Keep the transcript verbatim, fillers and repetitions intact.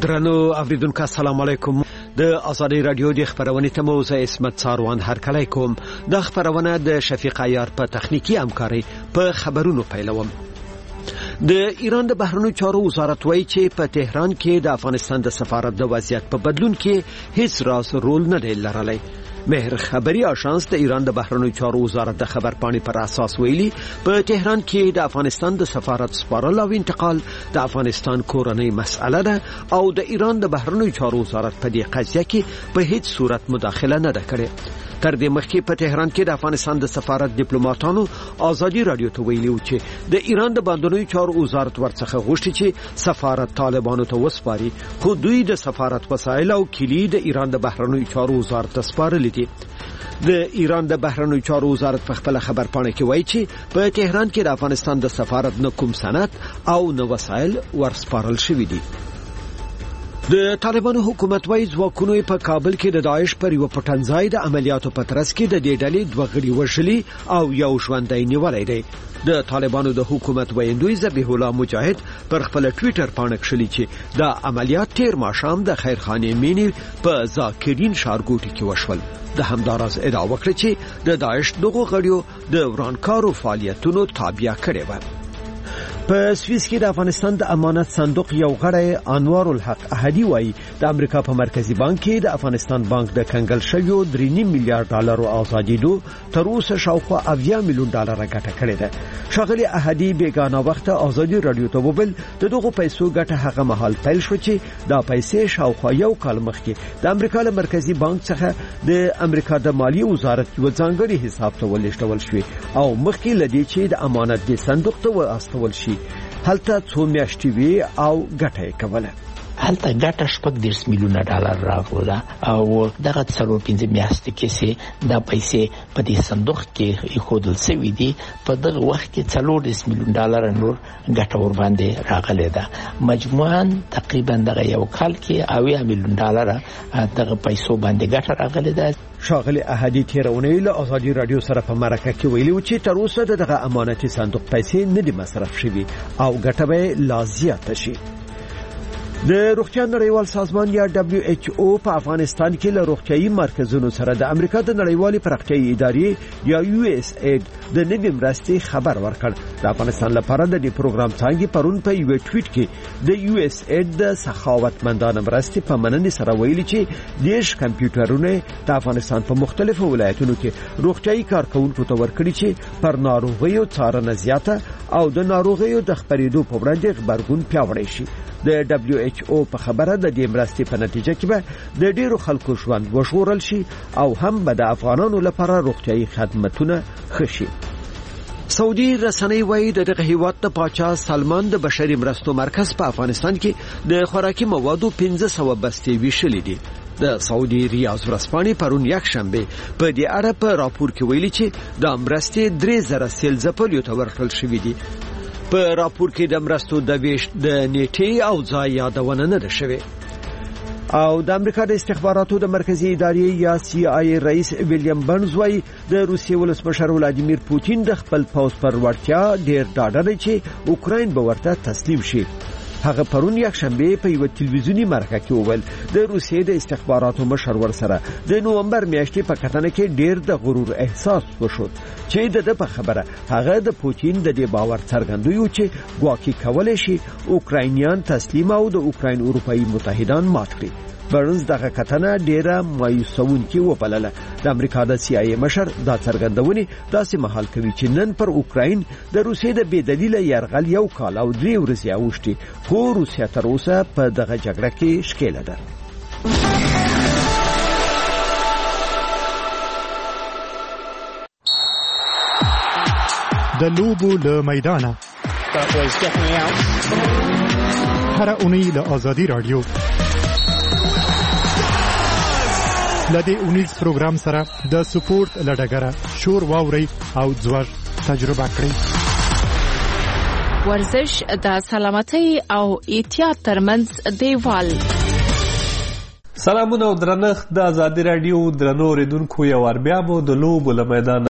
درنو اوریدونکو السلام علیکم. د آزادی رادیو د خبرونې ته مو زه اسمت ساروان هرکلی کوم. د خبرونه د شفیق عیار په تخنیکی همکاري په خبرونو پیلوم. د ایران د بهرنیو چارو وزارت وایي چې په تهران کې د افغانستان د سفارت د وضعیت په بدلون کې هیڅ راز رول نه دی لرلی. مهر خبری آژانس د ایران د بهرنیو چارو وزارت د خبرپاڼې پر اساس ویلي په تهران کې د افغانستان د سفارت سپارل او انتقال د افغانستان کورنۍ مسأله ده او د ایران د بهرنیو چارو وزارت په دې قضیه کې په هیڅ صورت مداخله نه ده کړې. تر دې مخکې په تهران کې د افغانستان د سفارت ډیپلوماټانو آزادي رادیو ته ویلي و چې د ایران د بهرنیو چارو وزارت ورڅخه غوښتي چې سفارت طالبانو ته وسپاري، خو دوی د سفارت وسایل او کلی د ایران د بهرنیو چارو وزارت ته سپارلي دي. د ایران د بهرنیو چارو وزارت په خپل خبرپاڼه کې وایي چې په تهران کې د افغانستان د سفارت نه کوم سند او نه وسایل ورسپارل شوي دي. د طالبانو حکومت وايي ځواکونو په کابل کې د داعش پر یو پټنځای د عملیاتو په ترڅ کې د دې ډلې دوه غړي وژلي او یو ژوندی نیولی دی. د طالبانو د حکومت ویندوی ذبیح الله مجاهد پر خپل ټویټر پاڼه کښلي چې د عملیات تیر ماښام د خیرخانې مینی په ذاکرین ښارګوټي کې وشول. د همداراز ادعا وکړه چې د داعش دغه غړیو د ورانکارو فعالیتونو تابع کړي و. په سویس کې د افغانستان د امانت صندوق یو غړی انوار الحق احدی وایي د امریکا په مرکزی بانک کې د افغانستان بانک د کنګل شویو درې نیم میلیارډ ډالرو آزادیدو تر اوسه شاوخوا اویا میلیون ډالر ګټه کړې ده. ښاغلي احدی بیگانه وخت آزادی رادیو ته وویل د دغه پیسو ګټه هغه مهال پیل شو چې دا پیسې شاوخوا یو کال مخکې د امریکا له مرکزی بانک څخه د امریکا د مالی وزارت یو ځانګړي حساب ته ولېږدول شوې او مخکې لدی چې د امانت د صندوق ته واستول شي هلته څو میاشتې وی او ګټه یې کوله. هلته ګټه شپږ دېرش میلیونه ډالر راغله او دغه څلور پنځه میاشتې کې چې دا پیسې په دې صندوق کې ایښودل شوي دي په دغه وخت کې څلور دېرش میلیون ډالر نور ګټه ورباندې راغلې ده. مجموعاً تقریبا دغه یو کال کې اویا میلیون ډالر دغه پیسو باندې ګټه راغلې ده. ښاغلي احدی تیرونی له آزادی رادیو سره په مرکه کې ویلي و چې تر اوسه دغه امانتي صندوق پیسې نه دي مصرف شوي او ګټه به لا زیاته شي. د روغتیا نړیوال سازمان یا دبلیو ایچ او په افغانستان کې له روغتیايي مرکزونو سره د امریکا د نړیوالې پراختیايي ادارې یا یو اس اید د نوې مرستې خبر ورکړ. د افغانستان لپاره د دې پروګرام څنګه پرون په یو ټویټ کې د یو اس اید د سخاوتمندانه مرستې په مننې سره ویلي چې دیش کمپیوټرونه د افغانستان په مختلفو ولایتونو کې روغتیايي کارکونکو ته ورکړي چې پر ناروغیو څارنه زیاته او د ناروغیو د خپرېدو په وړاندې غبرګون پیاوړی شي. د دبلیو ایچ او په خبره د دې مرستې په نتیجه کې به د ډیرو خلکو ژوند وژغورل شي او هم به د افغانانو لپاره روغتیايي خدمتونه ښه شي. سعودي رسنۍ وایي د دغه هیواد د پاچا سلمان د بشري مرستو مرکز په افغانستان کې د خوراکي موادو پنځه سوه بستې ویشلې دي. د سعودي ریاض ورځپاڼې پرون یکشنبه په دې اړه په راپور کې ویلي چې د مرستې درې زره سیل ځپلیو ته ورکړل شوي دي. په راپور کې د مرستو د ویش د نیټې او ځای یادونه نه ده شوې. او د امریکا د استخباراتو د مرکزی ادارې یا سی آی ای رئیس ویلیام برنز وايي د روسیې ولسمشر ولادیمیر پوتین د خپل پوځ پر وړتیا ډیر ډاډه دی چې اوکراین به ورته تسلیم شي. هغه پرون یکشنبه په یو تلویزیونی مرکه کې وویل د روسیې د استخباراتو مشر ورسره د نومبر میاشتې په کتنه کې ډیر د غرور احساس وشو چې د په خبره هغه د پوتین د دې باور څرګندوي چې ګواکې کولای شي اوکراینیان تسلیم او د اوکراین اروپایي متحدان مات کړي. برنز دغه کتنه ډیره مایوسونکې وبلله. د امریکا د سی آی ای مشر دا څرګندونې داسې مهال کوي چې نن پر اوکراین د روسیې د بې دلیله یرغل یو کال او درې ورځې اوښتي، خو روسیه تر اوسه په دغه جګړه کې ښکېله ده. د لوبو له میدانه هر اونۍ له آزادی رادیو لدې اونیز پروګرام سره د سپورت لډګره شور واوري او ځوړ تجربه کړئ. ورزش د سلامتۍ او احتیاط ترمنځ دیوال. سلامونه او درنښت د آزادی رادیو درنو اوریدونکو یو ور بیا مو د لوبو له میدان